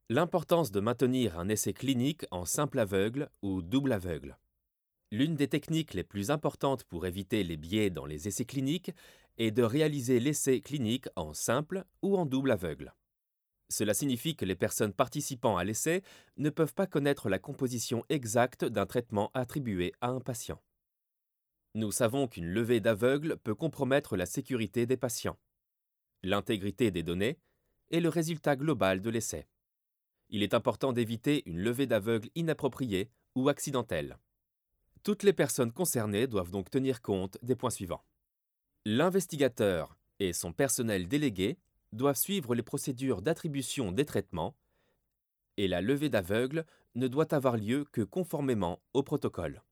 L'importance de maintenir un essai clinique en simple aveugle ou double aveugle. L'une des techniques les plus importantes pour éviter les biais dans les essais cliniques est de réaliser l'essai clinique en simple ou en double aveugle. Cela signifie que les personnes participant à l'essai ne peuvent pas connaître la composition exacte d'un traitement attribué à un patient. Nous savons qu'une levée d'aveugle peut compromettre la sécurité des patients, l'intégrité des données et le résultat global de l'essai. Il est important d'éviter une levée d'aveugle inappropriée ou accidentelle. Toutes les personnes concernées doivent donc tenir compte des points suivants. L'investigateur et son personnel délégué doivent suivre les procédures d'attribution des traitements et la levée d'aveugle ne doit avoir lieu que conformément au protocole.